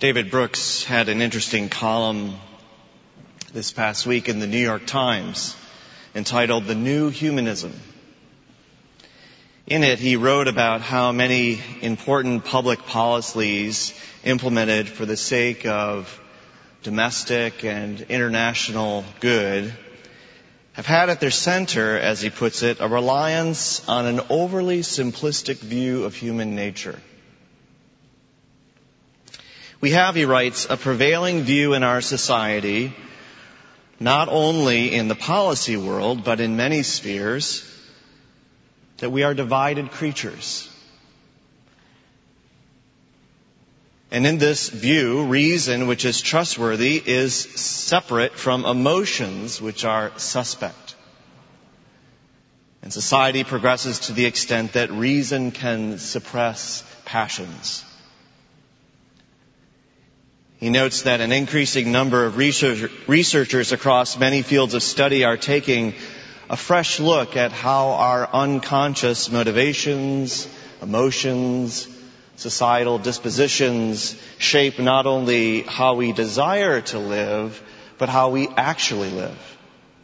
David Brooks had an interesting column this past week in the New York Times entitled "The New Humanism." In it, he wrote about how many important public policies implemented for the sake of domestic and international good have had at their center, as he puts it, a reliance on an overly simplistic view of human nature. We have, he writes, a prevailing view in our society, not only in the policy world, but in many spheres, that we are divided creatures. And in this view, reason, which is trustworthy, is separate from emotions, which are suspect. And society progresses to the extent that reason can suppress passions. He notes that an increasing number of researchers across many fields of study are taking a fresh look at how our unconscious motivations, emotions, societal dispositions shape not only how we desire to live, but how we actually live.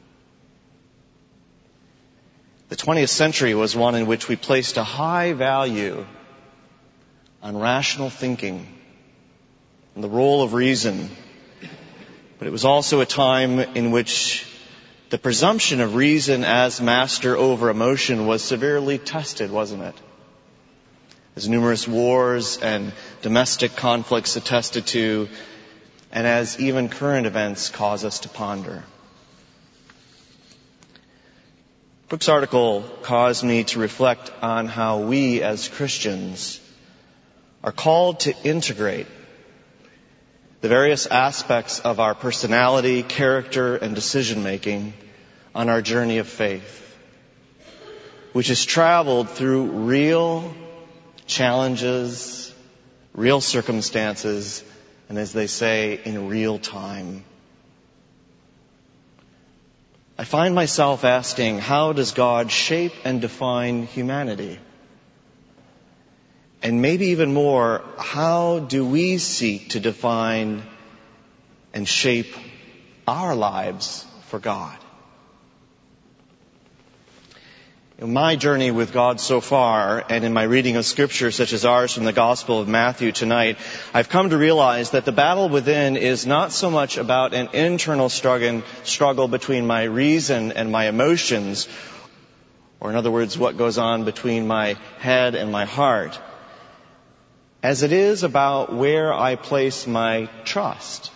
The 20th century was one in which we placed a high value on rational thinking and the role of reason. But it was also a time in which the presumption of reason as master over emotion was severely tested, wasn't it? As numerous wars and domestic conflicts attested to, and as even current events cause us to ponder. Brooks' article caused me to reflect on how we as Christians are called to integrate the various aspects of our personality, character, and decision-making on our journey of faith, which is traveled through real challenges, real circumstances, and as they say, in real time. I find myself asking, how does God shape and define humanity? And maybe even more, how do we seek to define and shape our lives for God? In my journey with God so far, and in my reading of Scripture such as ours from the Gospel of Matthew tonight, I've come to realize that the battle within is not so much about an internal struggle between my reason and my emotions, or in other words, what goes on between my head and my heart, as it is about where I place my trust.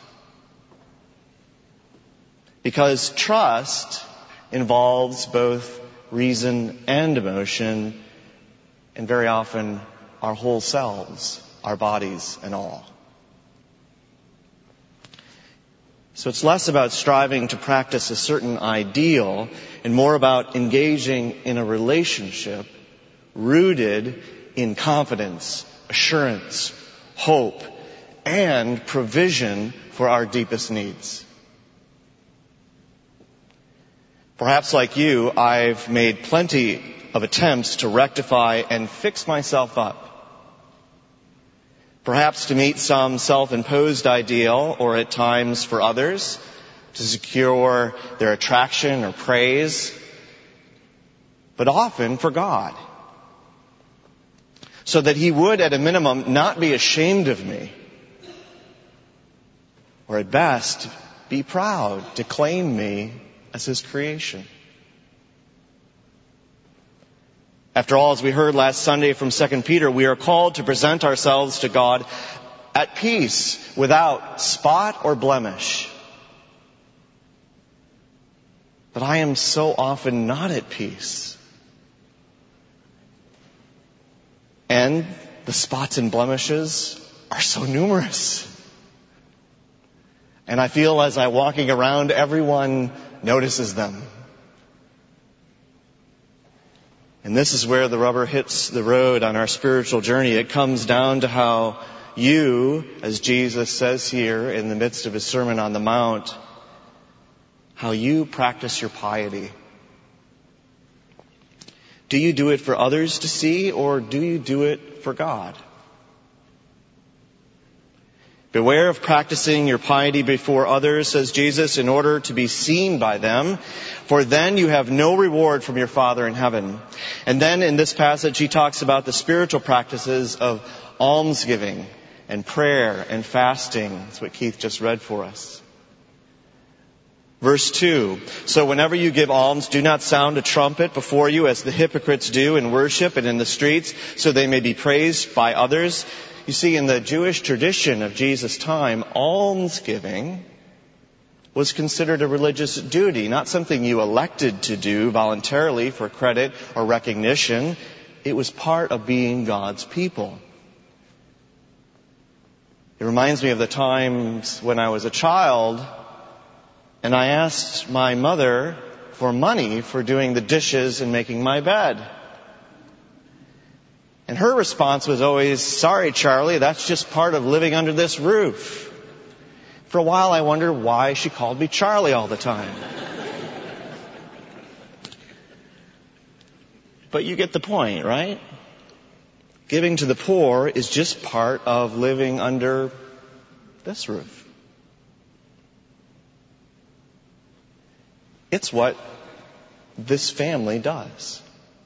Because trust involves both reason and emotion, and very often our whole selves, our bodies and all. So it's less about striving to practice a certain ideal and more about engaging in a relationship rooted in confidence, assurance, hope, and provision for our deepest needs. Perhaps like you, I've made plenty of attempts to rectify and fix myself up. Perhaps to meet some self-imposed ideal, or at times for others, to secure their attraction or praise, but often for God, so that He would, at a minimum, not be ashamed of me, or at best, be proud to claim me as His creation. After all, as we heard last Sunday from 2 Peter, we are called to present ourselves to God at peace, without spot or blemish. But I am so often not at peace. And the spots and blemishes are so numerous. And I feel as I'm walking around, everyone notices them. And this is where the rubber hits the road on our spiritual journey. It comes down to how you, as Jesus says here in the midst of His Sermon on the Mount, how you practice your piety. Do you do it for others to see, or do you do it for God? Beware of practicing your piety before others, says Jesus, in order to be seen by them, for then you have no reward from your Father in heaven. And then in this passage he talks about the spiritual practices of almsgiving and prayer and fasting. That's what Keith just read for us. Verse 2, so whenever you give alms, do not sound a trumpet before you as the hypocrites do in worship and in the streets, so they may be praised by others. You see, in the Jewish tradition of Jesus' time, almsgiving was considered a religious duty, not something you elected to do voluntarily for credit or recognition. It was part of being God's people. It reminds me of the times when I was a child and I asked my mother for money for doing the dishes and making my bed. And her response was always, sorry, Charlie, that's just part of living under this roof. For a while I wondered why she called me Charlie all the time. But you get the point, right? Giving to the poor is just part of living under this roof. It's what this family does.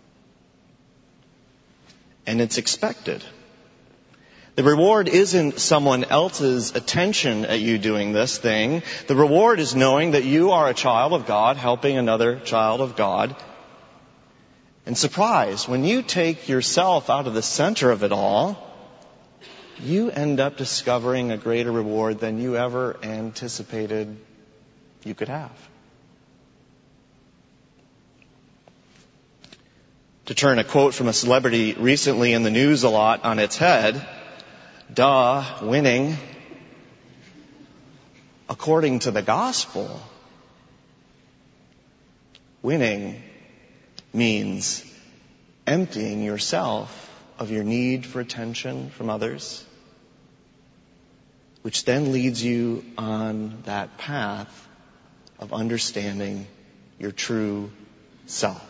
And it's expected. The reward isn't someone else's attention at you doing this thing. The reward is knowing that you are a child of God, helping another child of God. And surprise, when you take yourself out of the center of it all, you end up discovering a greater reward than you ever anticipated you could have. To turn a quote from a celebrity recently in the news a lot on its head, winning, according to the gospel, winning means emptying yourself of your need for attention from others, which then leads you on that path of understanding your true self.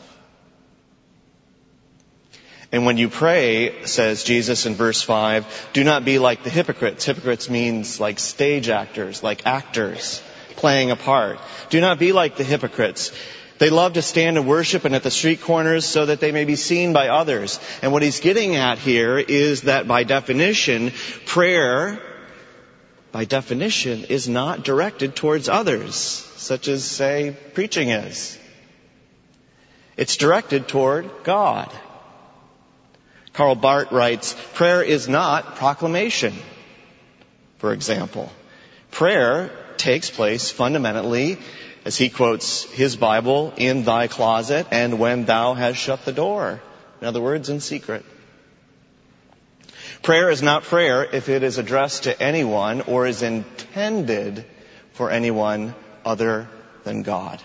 And when you pray, says Jesus in verse 5, do not be like the hypocrites. Hypocrites means like stage actors, like actors playing a part. Do not be like the hypocrites. They love to stand and worship and at the street corners so that they may be seen by others. And what he's getting at here is that by definition, prayer, by definition, is not directed towards others, such as, say, preaching is. It's directed toward God. Karl Barth writes, prayer is not proclamation, for example. Prayer takes place fundamentally, as he quotes his Bible, in thy closet and when thou hast shut the door. In other words, in secret. Prayer is not prayer if it is addressed to anyone or is intended for anyone other than God.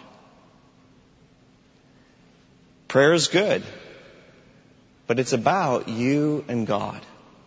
Prayer is good. But it's about you and God.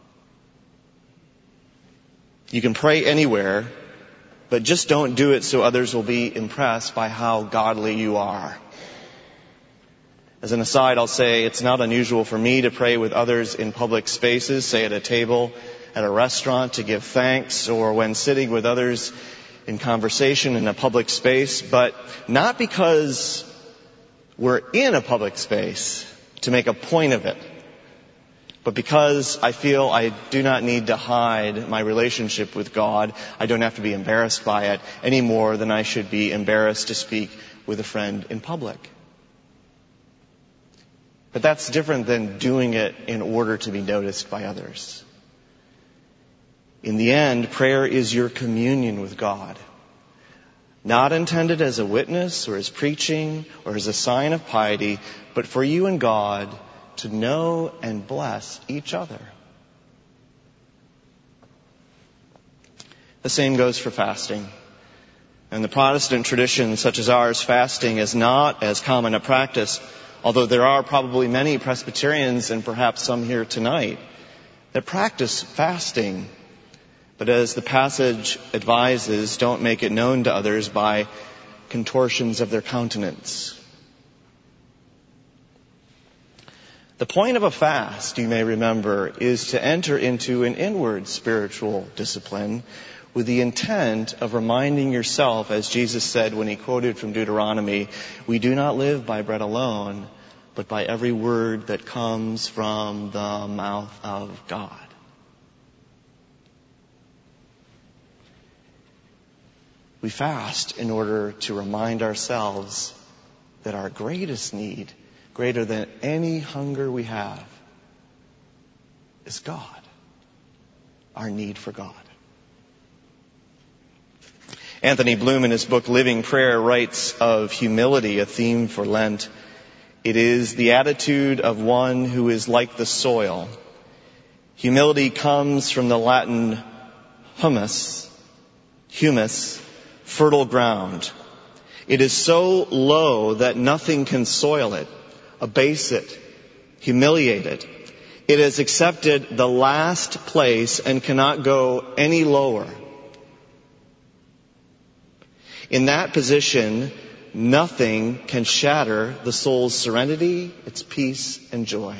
You can pray anywhere, but just don't do it so others will be impressed by how godly you are. As an aside, I'll say it's not unusual for me to pray with others in public spaces, say at a table, at a restaurant, to give thanks, or when sitting with others in conversation in a public space, but not because we're in a public space to make a point of it, but because I feel I do not need to hide my relationship with God. I don't have to be embarrassed by it any more than I should be embarrassed to speak with a friend in public. But that's different than doing it in order to be noticed by others. In the end, prayer is your communion with God. Not intended as a witness or as preaching or as a sign of piety, but for you and God to know and bless each other. The same goes for fasting. In the Protestant tradition, such as ours, fasting is not as common a practice, although there are probably many Presbyterians and perhaps some here tonight that practice fasting. But as the passage advises, don't make it known to others by contortions of their countenance. The point of a fast, you may remember, is to enter into an inward spiritual discipline with the intent of reminding yourself, as Jesus said when he quoted from Deuteronomy, we do not live by bread alone, but by every word that comes from the mouth of God. We fast in order to remind ourselves that our greatest need, greater than any hunger we have, is God. Our need for God. Anthony Bloom, in his book Living Prayer, writes of humility, a theme for Lent. It is the attitude of one who is like the soil. Humility comes from the Latin humus, fertile ground. It is so low that nothing can soil it, abase it, humiliate it. It has accepted the last place and cannot go any lower. In that position, nothing can shatter the soul's serenity, its peace and joy.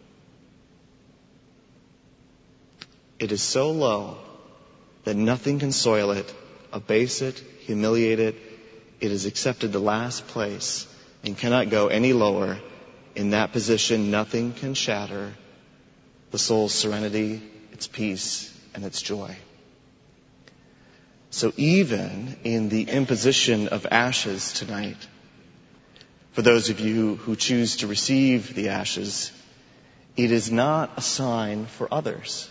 It is so low that nothing can soil it, abase it, humiliate it. It has accepted the last place and cannot go any lower. In that position, nothing can shatter the soul's serenity, its peace, and its joy. So even in the imposition of ashes tonight, for those of you who choose to receive the ashes, it is not a sign for others.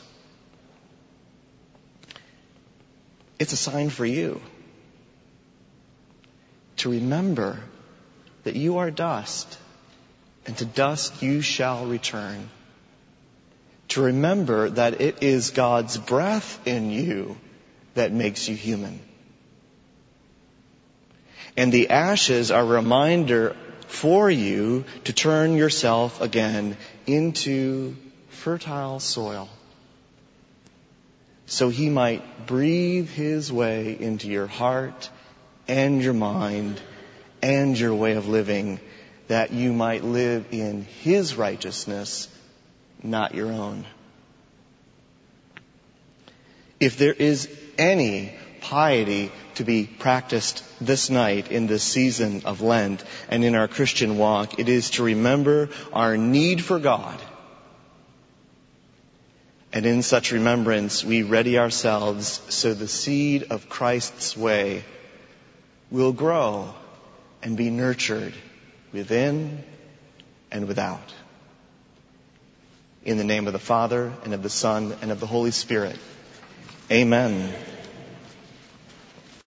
It's a sign for you. To remember that you are dust, and to dust you shall return. To remember that it is God's breath in you that makes you human. And the ashes are a reminder for you to turn yourself again into fertile soil, so He might breathe His way into your heart and your mind and your way of living, that you might live in His righteousness, not your own. If there is any piety to be practiced this night in this season of Lent and in our Christian walk, it is to remember our need for God. And in such remembrance, we ready ourselves so the seed of Christ's way will grow and be nurtured within and without. In the name of the Father, and of the Son, and of the Holy Spirit. Amen.